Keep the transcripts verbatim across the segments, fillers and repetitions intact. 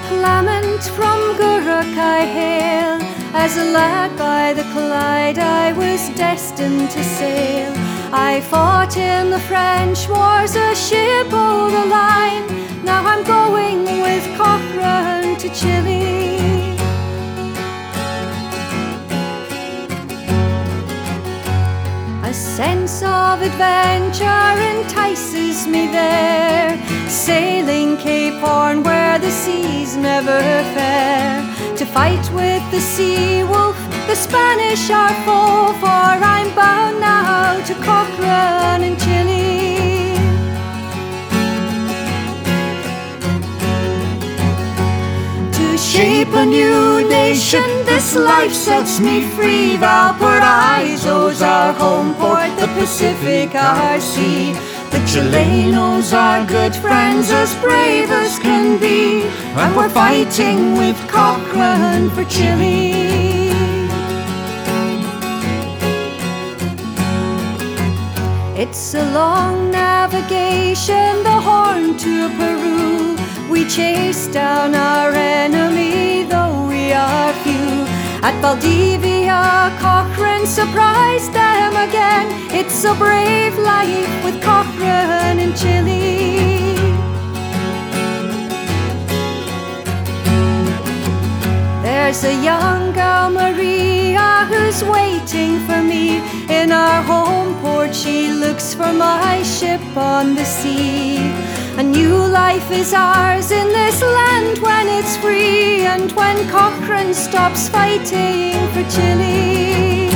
Clement from Gurrock I hail. As a lad by the Clyde I was destined to sail. I fought in the French wars, a ship o'er the line. Now I'm going with Cochrane to Chile. A sense of adventure entices me there, sailing Cape Horn where the seas never fair. To fight with the sea wolf, the Spanish are foe, for I'm bound now to Cochrane in Chile. To shape a new nation, this life sets me free. Valparaiso's our home port, the Pacific our sea. The Chilenos are good friends, as brave as can be, and we're fighting with Cochrane for Chile. It's a long navigation, the Horn to Peru. We chase down our enemy, though we are few. At Valdivia, Cochrane surprised them again. It's a brave life with Cochrane in Chile. There's a young girl, Maria, who's waiting for me. In our home port she looks for my ship on the sea. A new life is ours in this land when it's free, and when Cochrane stops fighting for Chile.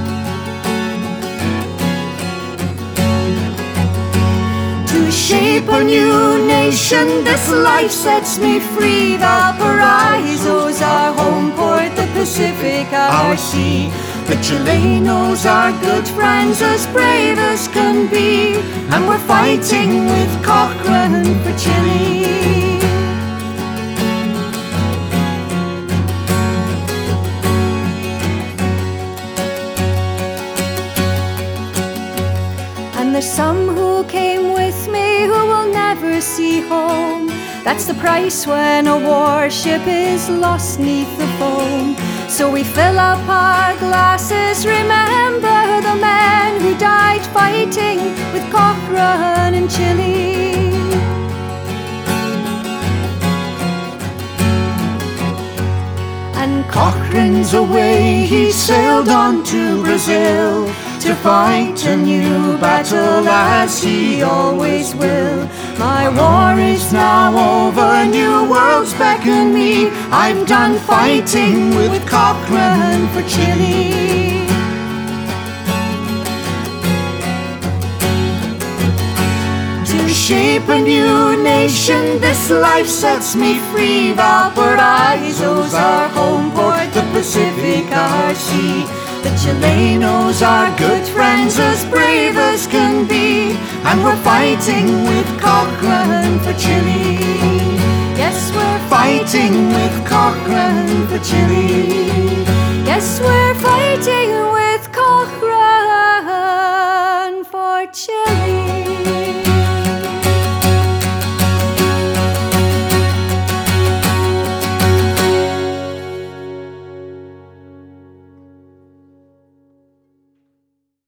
To shape a new nation, this life sets me free. Valparaiso's our home port, the Pacific our sea. The Chilenos are good friends, as brave as can be, and we're fighting with Cochrane for Chile. And there's some who came with me who will never see home. That's the price when a warship is lost 'neath the foam. So we fill up our glasses, remember the men who died fighting with Cochrane in Chile. And Cochrane's away, he sailed on to Brazil, to fight a new battle as he always will. My war is now over, new worlds beckon me. I'm done fighting with Cochrane for Chile. To shape a new nation, this life sets me free. Valparaiso's our home port, the Pacific our sea. The Chilenos are good friends, as brave as can be, and we're fighting with Cochrane for Chile. Yes, we're fighting with Cochrane for Chile. Yes, we're fighting with